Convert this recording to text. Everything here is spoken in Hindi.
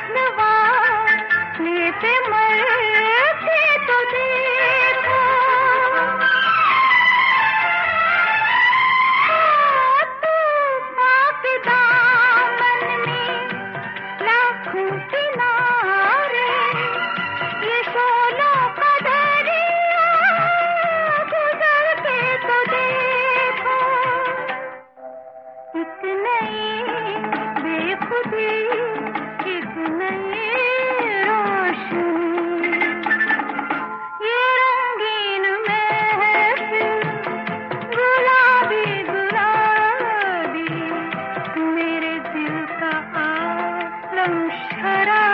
नवा लेते मरते तो देखो, तूफान के दामन में लाखों किनारे, ये शोलों का दरिया गुजर के तो देखो। एक नई बेखुदी, एक नई रोशनी, ये रंगीन महफिल गुलाबी गुलाबी, मेरे दिल का आलम शराबी।